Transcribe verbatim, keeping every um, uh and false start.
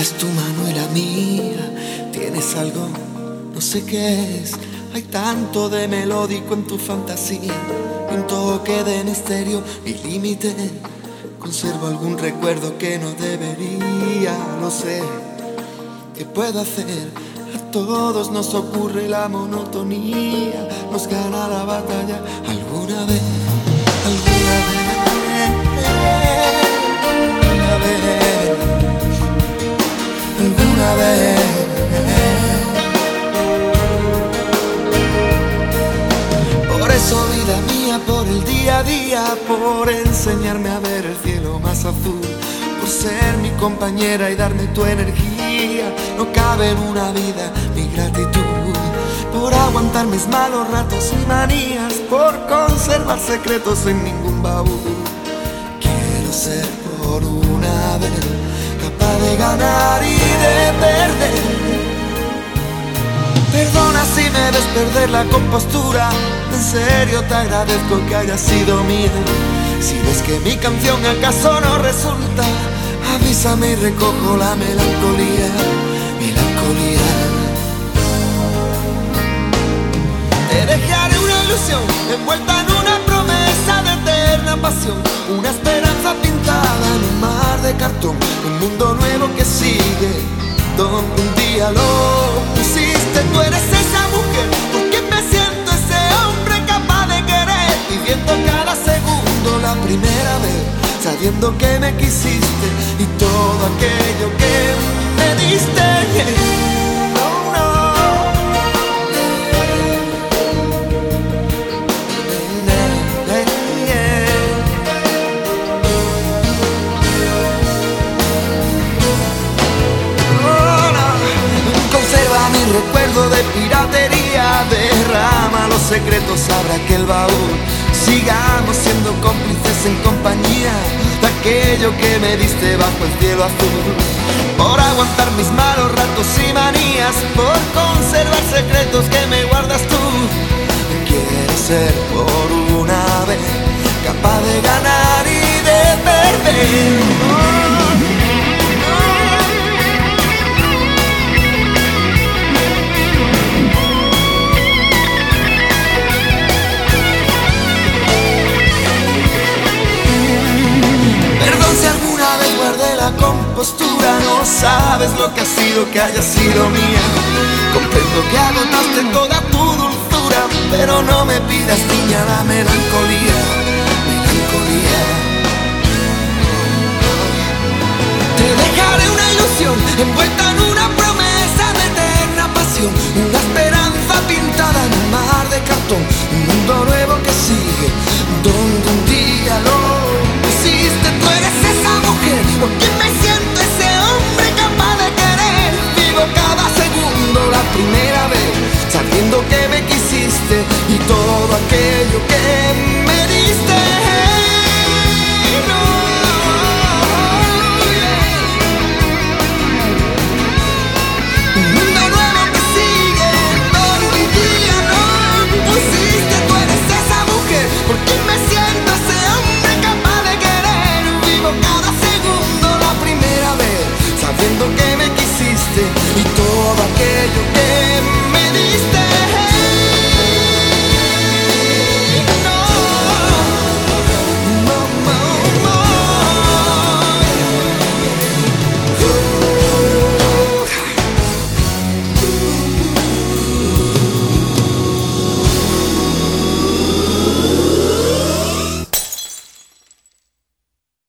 es tu mano y la mía. Tienes algo, no sé qué es. Hay tanto de melódico en tu fantasía, un toque de misterio y límite. Conservo algún recuerdo que no debería. No sé qué puedo hacer. A todos nos ocurre la monotonía. Nos gana la batalla alguna vez, alguna vez, alguna vez, alguna vez. Por eso, vida mía, por el día a día, por enseñarme a ver el cielo más azul, por ser mi compañera y darme tu energía. No cabe en una vida mi gratitud, por aguantar mis malos ratos y manías, por conservar secretos en ningún baúl. Quiero ser por una vez capaz de ganar y de perder. Perdona si me ves perder la compostura. En serio te agradezco que haya sido mía. Si ves que mi canción acaso no resulta, avísame y recojo la melancolía, melancolía. Te dejaré una ilusión envuelta en una promesa de eterna pasión, una esperanza pintada en un mar de cartón, un mundo nuevo que sigue, donde un día lo pusiste. Tú eres esa mujer por quien me siento ese hombre capaz de querer, viviendo cada segundo la primera vez, sabiendo que me quisiste y todo aquello que me diste. Oh, no. Oh, no. Conserva mi recuerdo de piratería, derrama los secretos, abra aquel baúl. Sigamos siendo cómplices en compañía de aquello que me diste bajo el cielo azul, por aguantar mis malos ratos y manías, por conservar secretos que me guardas tú. Quiero ser por una vez capaz de ganar y de perder. Oh. La compostura, no sabes lo que ha sido que haya sido mía. Comprendo que agotaste toda tu dulzura, pero no me pidas, niña, la melancolía, melancolía. Te dejaré una ilusión envuelta